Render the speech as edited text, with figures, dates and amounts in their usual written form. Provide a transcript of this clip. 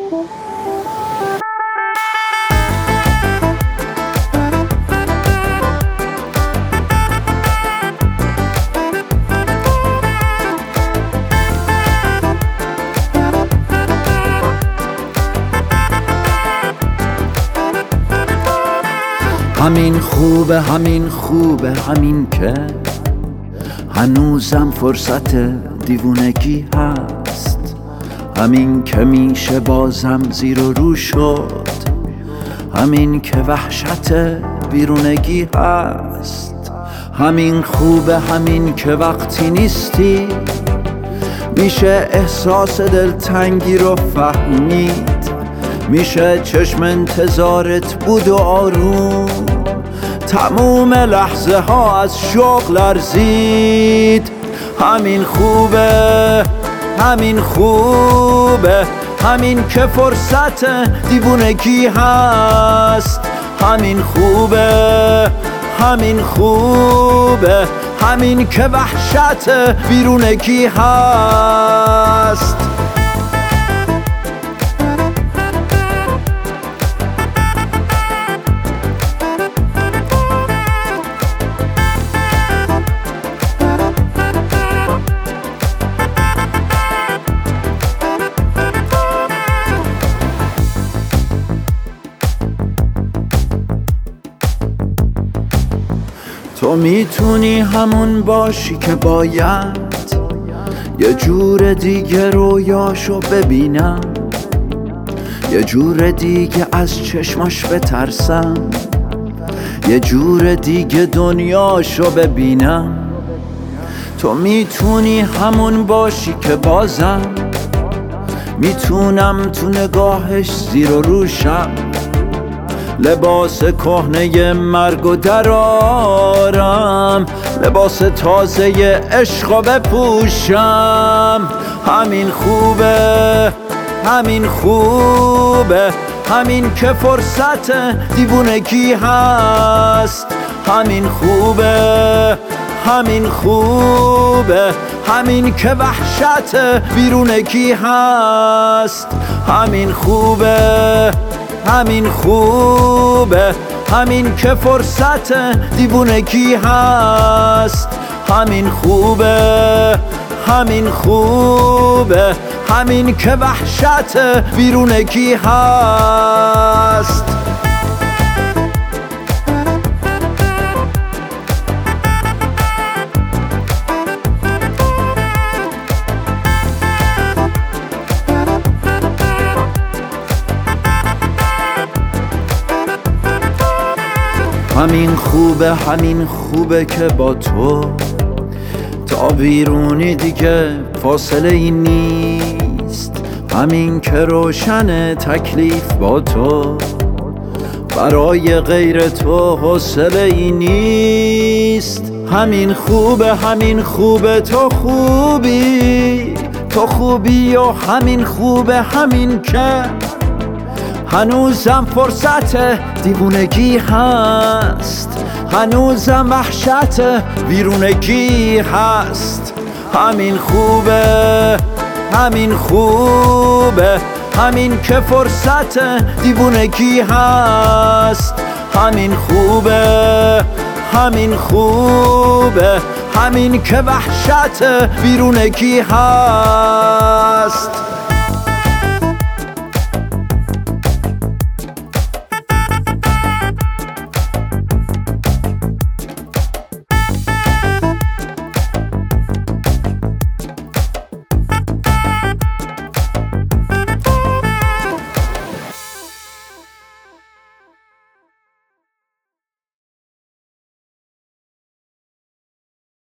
همین خوبه، همین خوبه، همین که هنوزم فرصت دیوونگی هست. همین که میشه بازم زیر و رو شد، همین که وحشت بیرونگی هست. همین خوبه، همین که وقتی نیستی میشه احساس دلتنگی رو فهمید. میشه چشم انتظارت بود و آروم تموم لحظه ها از شوق لرزید. همین خوبه، همین خوبه، همین که فرصت دیوونگی هست. همین خوبه، همین خوبه، همین که وحشت بیرونگی هست. تو میتونی همون باشی که باید یه جور دیگه رویاشو ببینم، یه جور دیگه از چشماش بترسم، یه جور دیگه دنیاشو ببینم. تو میتونی همون باشی که بازم میتونم تو نگاهش زیر و روشم، لباس کهنه مرگ و درارم، لباس تازه عشق بپوشم. همین خوبه، همین خوبه، همین که فرصت دیوونگی هست. همین خوبه، همین خوبه، همین که وحشت بیرونگی هست. همین خوبه، همین خوبه، همین که فرصت دیوونگی هست. همین خوبه، همین خوبه، همین که وحشت بیرونگی هست. همین خوبه، همین خوبه که با تو تا بیرونی دیگه فاصله ای نیست. همین که روشن تکلیف با تو، برای غیر تو حوصله ای نیست. همین خوبه، همین خوبه، تو خوبی، تو خوبی و همین خوبه، همین که هنوزم فرصت دیوونگی هست، هنوزم وحشت بیرونگی هست. همین خوبه، همین خوبه، همین که فرصت دیوونگی هست. همین خوبه، همین خوبه، همین که وحشت بیرونگی هست.